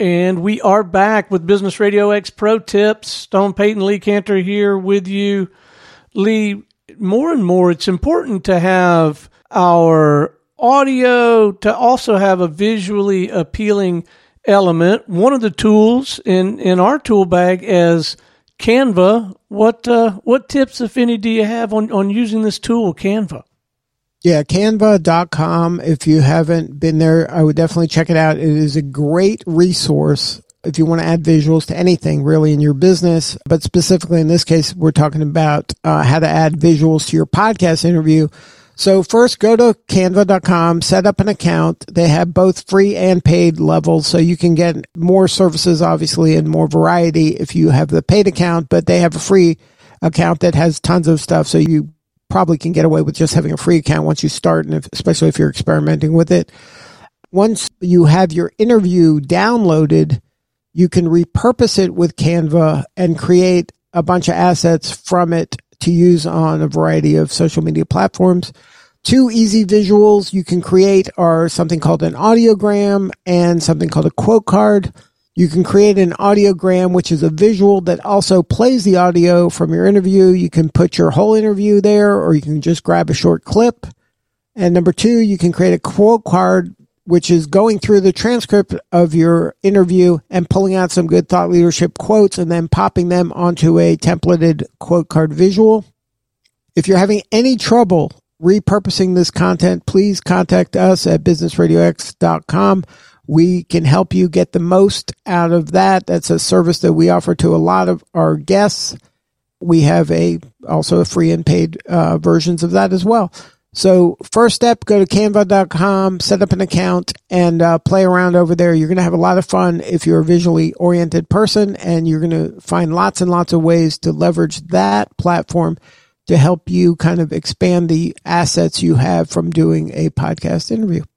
And we are back with Business Radio X Pro Tips. Stone Payton, Lee Cantor here with you. Lee, more and more, it's important to have our audio to also have a visually appealing element. One of the tools in our tool bag is Canva. What tips, if any, do you have on using this tool, Canva? Yeah, canva.com. If you haven't been there, I would definitely check it out. It is a great resource if you want to add visuals to anything really in your business. But specifically in this case, we're talking about how to add visuals to your podcast interview. So first, go to canva.com, set up an account. They have both free and paid levels, so you can get more services, obviously, and more variety if you have the paid account. But they have a free account that has tons of stuff, so you probably can get away with just having a free account once you start, and especially if you're experimenting with it. Once you have your interview downloaded, you can repurpose it with Canva and create a bunch of assets from it to use on a variety of social media platforms. Two easy visuals you can create are something called an audiogram and something called a quote card. You can create an audiogram, which is a visual that also plays the audio from your interview. You can put your whole interview there, or you can just grab a short clip. And number two, you can create a quote card, which is going through the transcript of your interview and pulling out some good thought leadership quotes and then popping them onto a templated quote card visual. If you're having any trouble repurposing this content, please contact us at businessradiox.com. We can help you get the most out of that. That's a service that we offer to a lot of our guests. We have also a free and paid versions of that as well. So first step, go to canva.com, set up an account, and play around over there. You're going to have a lot of fun if you're a visually oriented person, and you're going to find lots and lots of ways to leverage that platform to help you kind of expand the assets you have from doing a podcast interview.